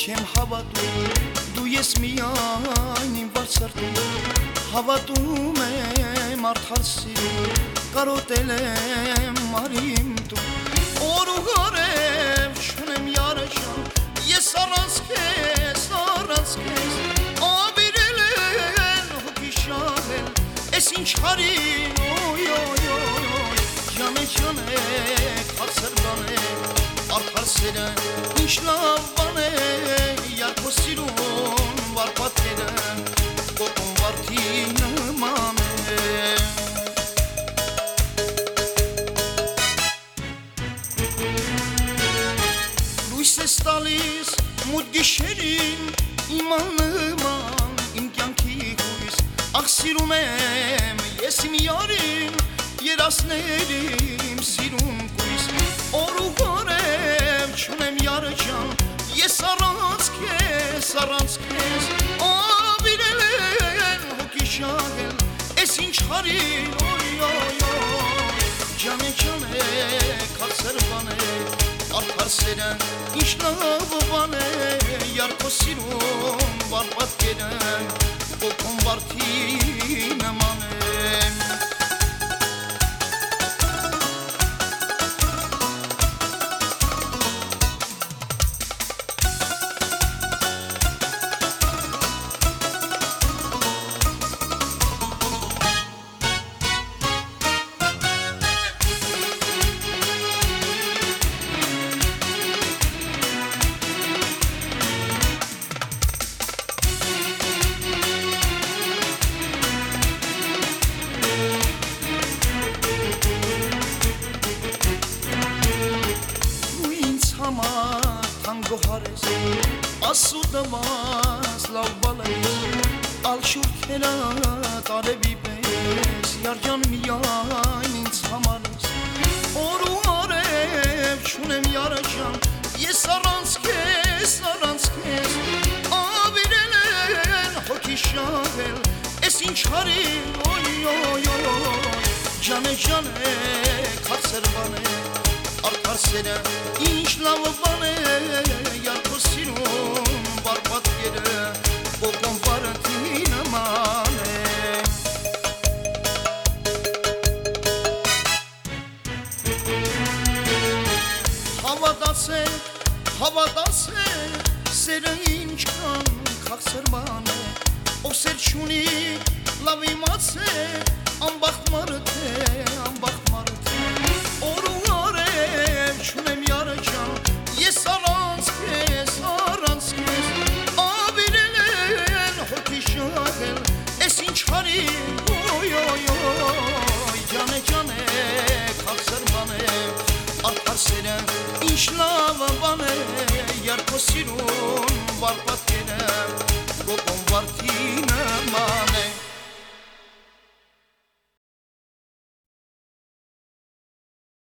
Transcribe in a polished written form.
չեմ հավատում, դու ես միայն իմ վարսարդում, հավատում եմ արդար սիրում, կարոտել եմ մարիմ տուն, օր ու հարև չունեմ յարաշան, ես առանց քեզ, աբիրել են հոգի շահել, ես ինչ հարին, Ջանը խացր բան է, արդար սերը, ինչ լավ բան է, յարքո սիրուն վար պատկերը, կոկոն վարդի նման է Լույս ես տալիս մութ գիշերին, իմ աննման, իմ կյանքի հույս, ախ սիրում եմ ես իմ յարին, երասներ իմ սիրուն կույս, օր ու հարև չունեմ յարը ջան, ես առանց քեզ, աբիրել են հոգի շահել, ես ինչ հարին, ջանը խացր բան է, արդար սերը, ինչ լավ բան է, յարքո սիրուն վար պատկերը, կոկոն վարդի նման է Գոհարես, ասուդամաս լավ բալես, ալ շուրքերատ արևի պես, յարջան միայն ինձ համար ես, օր ու արև չունեմ յարը ջան, ես առանց քեզ, աբիրել են հոգի շահել, ես ինչ հարին, ջանը խացր բան է, արդար սերը, ինչ լավ բան է, յարքո սիրուն վար պատկերը, կոկոն վարդի նման է Հավատացեք, սերը ինչքան խաղցր բան է, ով սեր չունի, լավ իմացեք, անբախտ մարդ է, օր ու հարև չունեմ յարը ջան, ես առանց քեզ, աբիրել են հոգի շահել, ես ինչ հարին, ջանը խացր բան է, արդար սերը, ինչ լավ բան է, յարքո սիրուն